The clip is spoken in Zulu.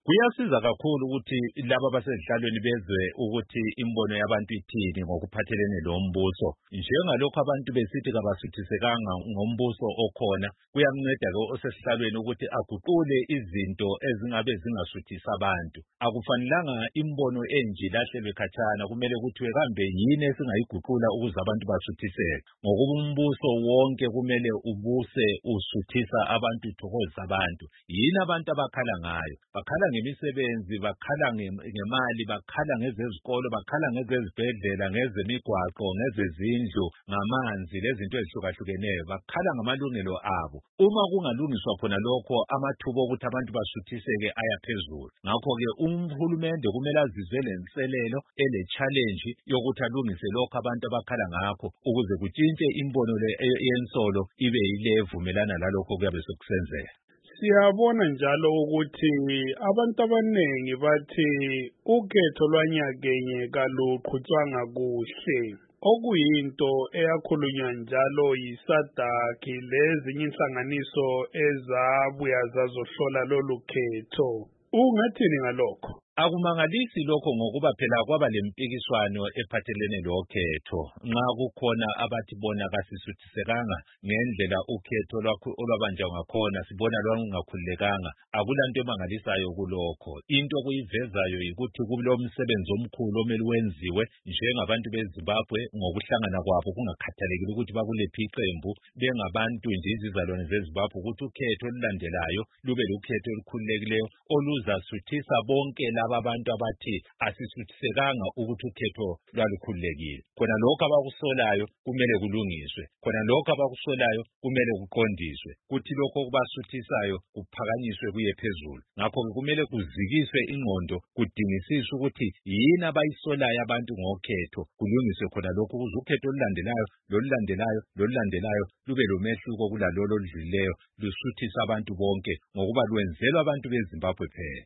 Kuyasiza kakhulu ukuthi laba abasezihlalweni bezwe ukuthi imbono yabantu ithini ngokuphathelene lombuso. Njengalokho abantu besithi kabasuthisekanga ngombuso okhona, kuyanceda ke osesihlalweni ukuthi aguqule izinto ezingabe zingasuthisi abantu. Akufanelanga imbono enje ilahlelwe khatshana, kumele kuthiwe kambe yini esingayiguqula ukuze abantu basuthiseke. Ngokuba umbuso wonke kumele ubuse usuthisa abantu, uthokozisa abantu. Yini abantu abakhala ngayo? Bakhala ngemisebenzi, bakhala ngemali, bakhala ngezezikolo, bakhala ngezezibhedlela, ngezemigwaqo, ngezezindlu, ngamanzi lezinto ezihlukahlukeneyo. Bakhala ngamalungelo abo. Uma kungalungiswa khona lokho, amathuba okuthi abantu basuthiseke ayaphezulu. Ngakho-ke uhulumende kumele azizwe lenselelo, ele-challenge yokuthi alungise lokho abantu abakhala ngakho ukuze kutshintshe imbono le yensolo ibe yile evumelana lalokho kuyabe sekusenzeka. Siyabona njalo ukuthi abantu abanengi bathi ukhetho lwanyakenye kaluqhutshwanga kuhle, okuyinto eyakhulunywa njalo yiSADC lezinye inhlanganiso ezabuya zazohlola lolu khetho. Ungathini ngalokho? Akumangalisi lokho ngokuba phela kwaba lempikiswano ephathelene lokhetho. Nxa kukhona abathi bona kasisuthisekanga ngendlela ukhetho olwabanjwa ngakhona, sibona lwangakhululekanga, akulanto emangalisayo kulokho. Into okuyivezayo yikuthi kulomsebenzi omkhulu omele wenziwe njengabantu beZimbabwe ngokuhlangana kwabo kungakhathalekile ukuthi bakulephi iqembu, bengabantu nje izizalwane zeZimbabwe, ukuthi ukhetho olulandelayo lube lukhetho olukhululekileyo oluzasuthisa bonke abantu abathi asisuthisekanga ukuthi ukhetho lwalukhululekile. Khona lokho abakusolayo kumele kulungiswe, khona lokho abakusolayo kumele kuqondiswe, kuthi lokho okubasuthisayo kuphakanyiswe kuye phezulu. Ngakho-ke kumele kuzikiswe ingqondo, kudingisiswe ukuthi yini abayisolayo abantu ngokhetho, kulungiswe khona lokho ukuze ukhetho lolulandelayo lube lomehluko kulalolo oludlulileyo, lusuthisa abantu bonke ngokuba lwenzelwa abantu beZimbabwe phela.